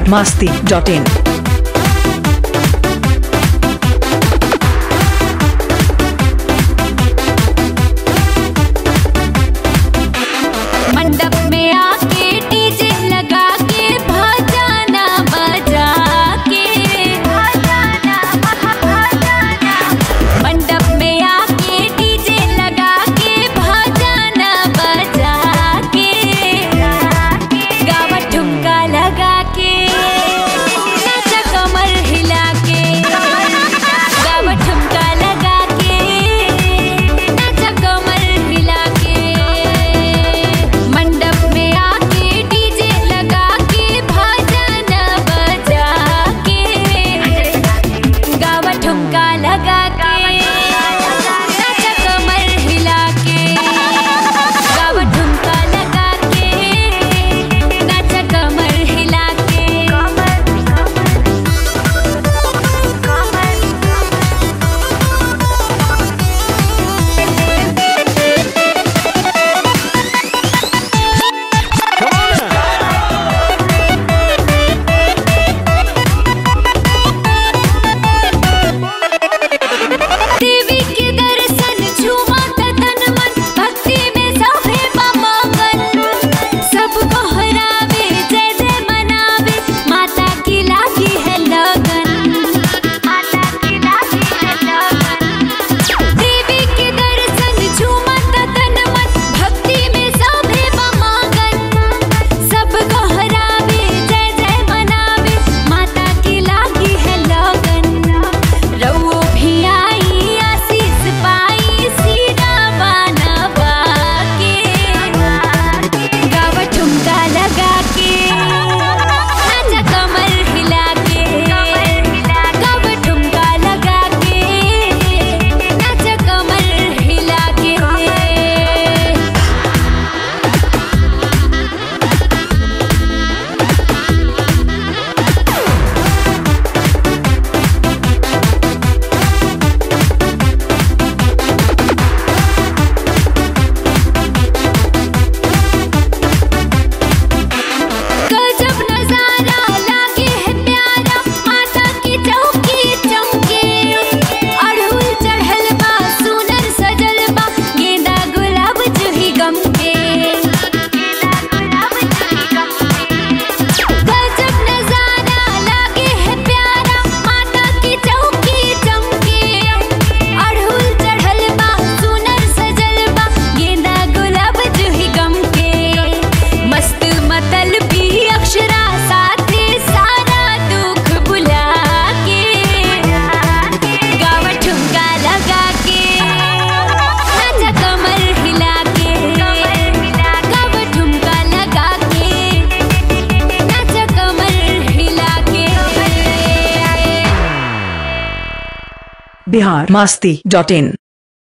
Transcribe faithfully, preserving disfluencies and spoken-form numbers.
बिहार मस्ती डॉट इन। मंडप में आके डीजे लगा के भजना बजा के, भजना भजना मंडप में आके डीजे लगा के भजना बजा के, गावा ठुमका लगा के नाचा कमर हिला के, गावा ठुमका लगा के नाचा कमर हिला के। मंडप में आके डीजे लगा के भजना बजा के, गावा ठुमका लगा के नाचा कमर हिला के, गावा ठुमका लगा के नाचा कमर हिला के। देवी के दर्शन झूमा तन मन, भक्ति में सभे बमगन, सब कोहरावे जय जय मनावे, माता की लागी है लगन, माता की लागी है लगन। देवी के दर्शन झूमा तन मन, भक्ति में सभे बमगन, सब कोहरावे जय जय मनावे, माता की लागी है लगन। रउओ भी आई आशीष पाई सीना बनवा के, गावा ठुमका लगा के नाचा कमर हिला के, गावा ठुमका लगा के नाचा कमर हिला के। गजब नजारा लागे है प्यारा, माता की चौकी चमके, अड़हुल चढ़ल बा सुनर सजल बा, गेंदा गुलाब जूही गम के, गेंदा गुलाब जूही गम के। गजब नजारा लागे है प्यारा, माता की चौकी चमके, अड़हुल चढ़ल बा सुनर सजल बा, गेंदा गुलाब जूही गम के। मस्त मतल भी अक्षरा साथे सारा दुख भुला के, गावा ठुमका लगा के नाचा कमर हिला के, गावा ठुमका लगा के नाचा कमर हिला के। बिहार मस्ती डॉट इन।